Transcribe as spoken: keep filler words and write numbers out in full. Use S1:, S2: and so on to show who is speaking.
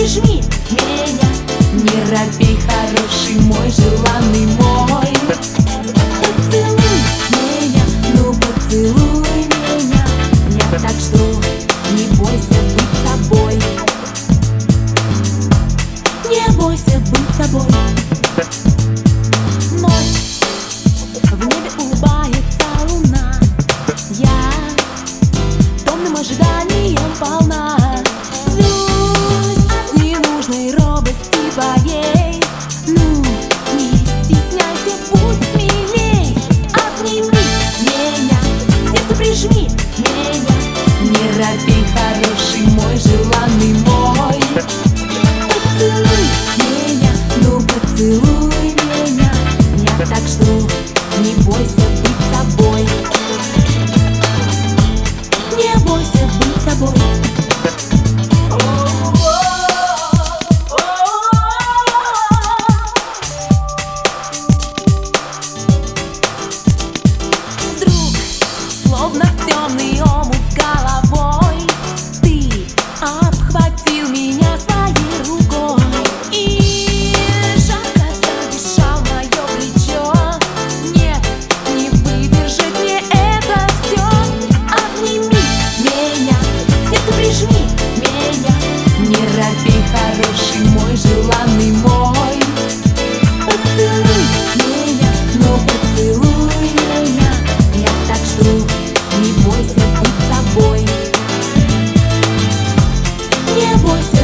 S1: прижми меня, не робей, хороший мой, желанный мой. Поцелуй меня, ну поцелуй меня, я так жду, не бойся быть собой. Не бойся быть собой. Ночь, в небе улыбается луна, я томным ожиданием полна. Злюсь от ненужной робости твоей, ну не стесняйся, будь смелей. Обними меня, сердце прижми меня, не робей, хороший мой, желанный мой. Поцелуй меня, ну поцелуй меня, я так жду, не бойся быть собой. Не бойся быть собой. Вдруг, словно в темный омут с головой, ты обхватил меня своей рукой и жарко задышал мое плечо. Нет, не выдержит мне это все. Обними меня, сердце прижми меня, не робей, хороший мой, желанный мой. Поцелуй меня, ну поцелуй меня, я так жду, не бойся быть собой. Не бойся